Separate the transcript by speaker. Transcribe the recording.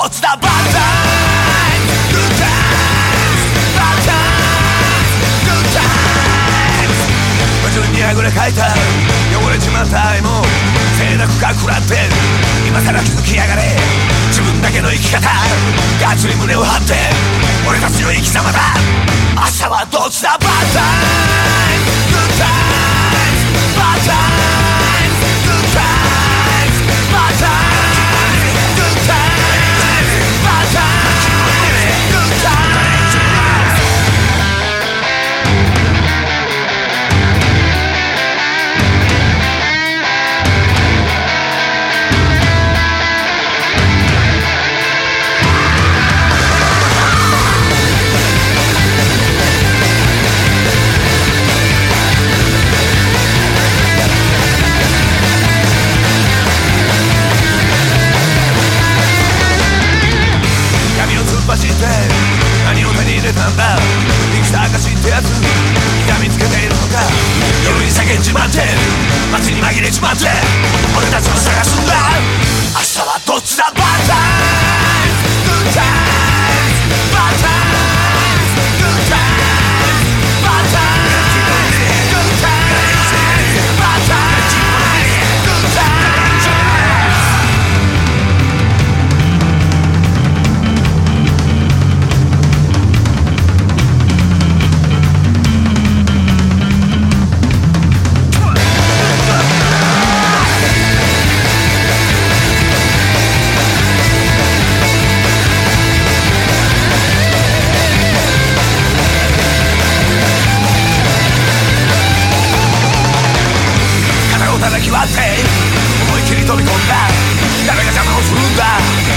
Speaker 1: っちだバッタイムグッタイムバッタイムグッタイム自分にあぐらかいた汚れちまった愛も清濁か食らって今さら気づきやがれ自分だけの生き方ガチに胸を張って俺たちの生き様だ明日はどっちだバッタイムグッタイムバッタイムグッタイムバッタイムグッタイムバッタイムグッタイム何を手に入れたんだ生きた証ってやつ痛みつけているのか夜に叫んじまって街に紛れちまって俺たちを探すんだ明日はどっちだバッタイムグッタイムバッタイムグッタイムバッタイムグッタイムバッタイムグッタイム思いっきり飛び込んだ誰が邪魔をするんだ